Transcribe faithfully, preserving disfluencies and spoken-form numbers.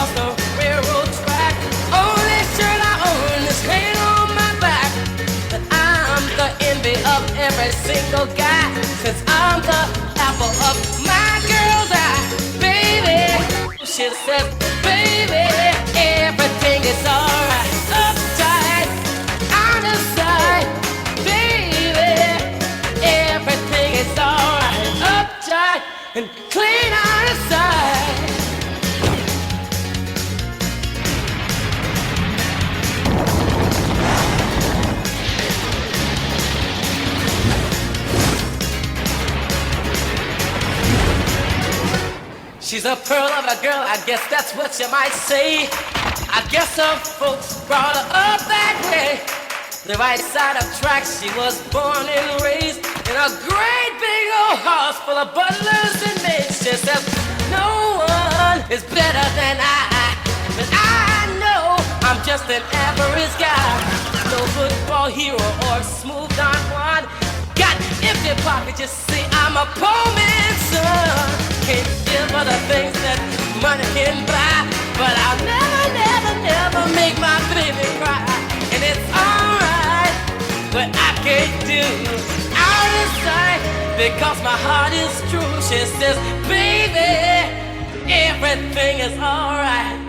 across the railroad track. Only shirt I own is hanging on my back. But I'm the envy of every single guy, since I'm the apple of my girl's eye. Baby, she says, baby, everything is alright. Uptight, out of sight. Baby, everything is alright. Uptight and clean out of sight. She's a pearl of a girl, I guess that's what you might say. I guess her folks brought her up that way. The right side of tracks, she was born and raised in a great big old house full of butlers and maids. She says, no one is better than I, but I know I'm just an average guy. No football hero or smooth Don Juan. Got empty pockets, you see, I'm a poor man's son. Can't give her the things that money can buy, but I'll never, never, never make my baby cry. And it's alright, but I can't do out of sight, because my heart is true. She says, baby, everything is alright.